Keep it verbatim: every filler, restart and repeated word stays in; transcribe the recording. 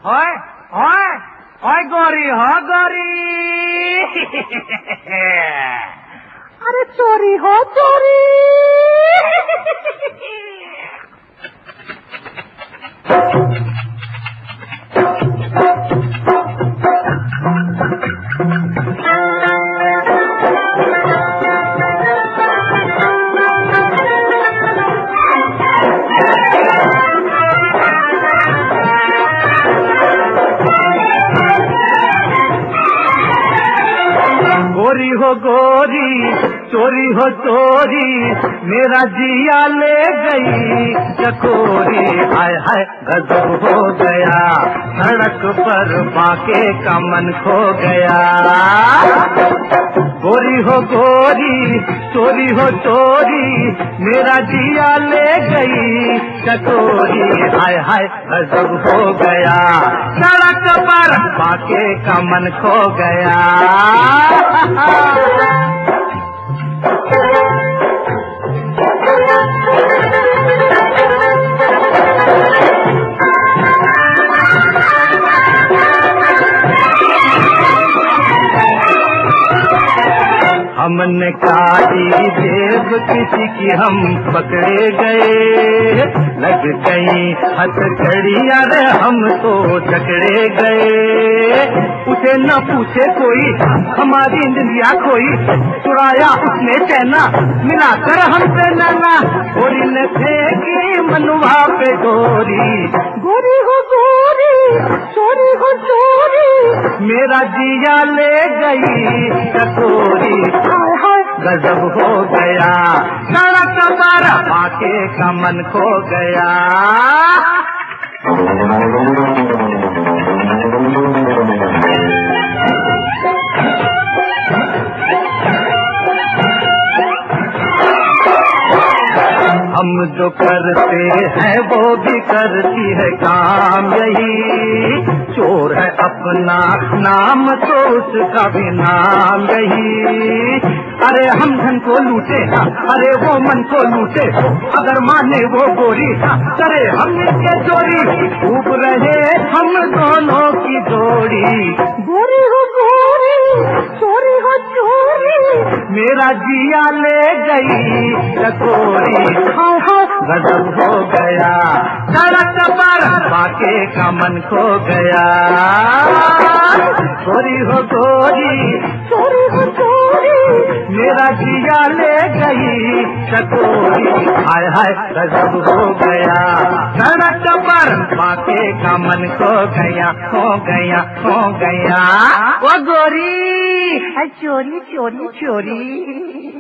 ओए ओए ओए गोरी हो गोरी। अरे चोरी हो चोरी। गोरी हो गोरी चोरी हो चोरी मेरा जिया ले गई चकोरी। हाय हाय गजब हो गया सड़क पर बाके का मन खो गया। गोरी हो गोरी चोरी हो चोरी मेरा जिया ले गई चकोरी। हाय हाय गजब हो गया सड़क पर बाके का मन खो गया। हमने काटी जेब किसी की हम पकड़े गए लग गई हथकड़ियां रे हम तो जकड़े गए। पूछे न पूछे कोई हमारी इंद्रिया खोई चुराया उसने चैना मिलाकर हमसे नैना। गोरी ने फेंकी मनुआ पे गोरी। गोरी हो गोरी चोरी हो चोरी मेरा जिया ले गई चकोरी। हाय हाय गजब हो गया सड़क पर बाके का मन खो गया। हम जो करते हैं वो भी करती है काम यही। चोर है अपना नाम तो उसका भी नाम यही। अरे हम धन को लूटे अरे वो मन को लूटे अगर माने वो गोरी करे हम इसके चोरी। खूब रहे हम दोनों की जोड़ी। गोरी हो गोरी चोरी हो चोरी मेरा जिया ले गई चकोरी। हाय हाय गजब हो गया सड़क पर बाके का मन खो गया। गोरी हो गोरी चोरी हो चोरी मेरा जिया ले गई चकोरी। हाय हाय गजब हो गया सड़क पर बाके का मन खो गया खो गया खो गया। ओ गोरी चोरी चोरी चोरी